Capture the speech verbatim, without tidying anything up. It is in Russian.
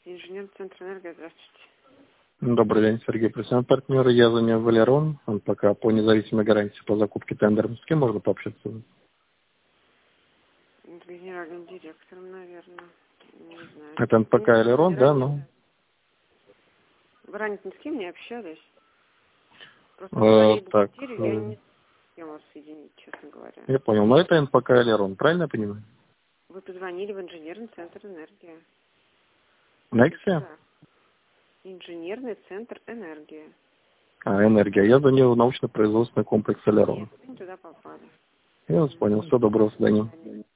Инженерный центр энергии, здравствуйте. Добрый день, Сергей, профессиональный партнер. Я звоню Валерон. Он пока по независимой гарантии по закупке тендером. С кем можно пообщаться? С генеральным директором, наверное. Не знаю. Это эн пэ ка Элерон, да? Ну. Вы ранее ни с кем не общались? Просто Э, так. я не с кем вас соединить, честно говоря. Я понял. Но это эн пэ ка Элерон, правильно я понимаю? Вы позвонили в инженерный центр энергии. Нексия? Да. Инженерный центр энергии. А, энергия. Я звонил в научно-производственный комплекс Элерон. Нет, вы не туда попали. Я вас понял. Всего доброго, до свидания.